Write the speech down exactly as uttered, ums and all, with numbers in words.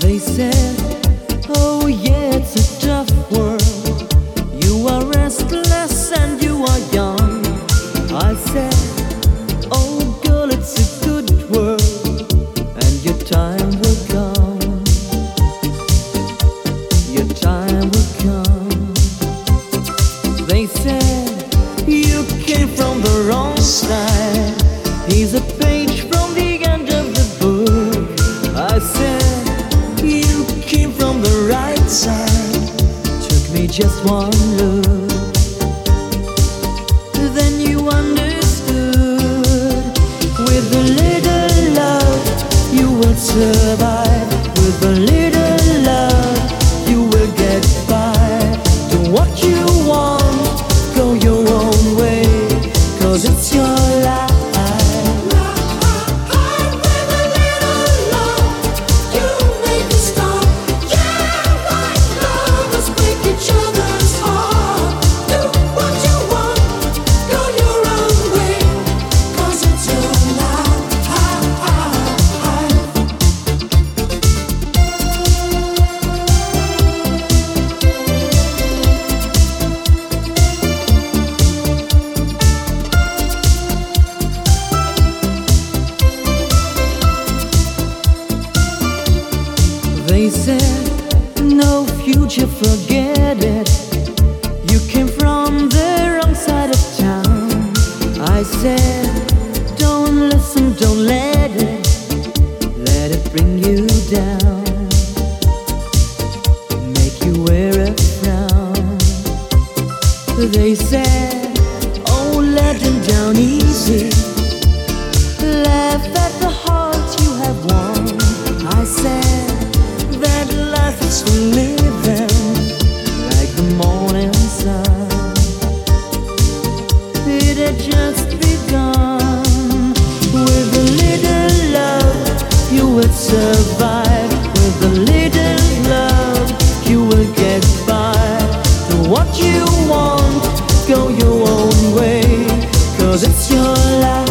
They said, oh yeah, it's a tough world. You are restless and you are young. I said, oh girl, it's a good world, and your time will come. Your time will come. They said, you came from the wrong side. Here's a page from the end of the book. I said, you came from the right side. Took me just one look. Then you understood. With a little love, you will survive. With a little love, you will get by. Do what you want, go your own way, 'cause it's your life. They said, no future, forget it. You came from the wrong side of town. I said, don't listen, don't let it, let it bring you down, make you wear a frown. They said, oh, let them down easy, laugh at the heart you have won. I said, that life is for living, like the morning sun. It had just begun. With a little love, you will survive. With a little love, you will get by. Do what you want, go your own way, 'cause it's your life.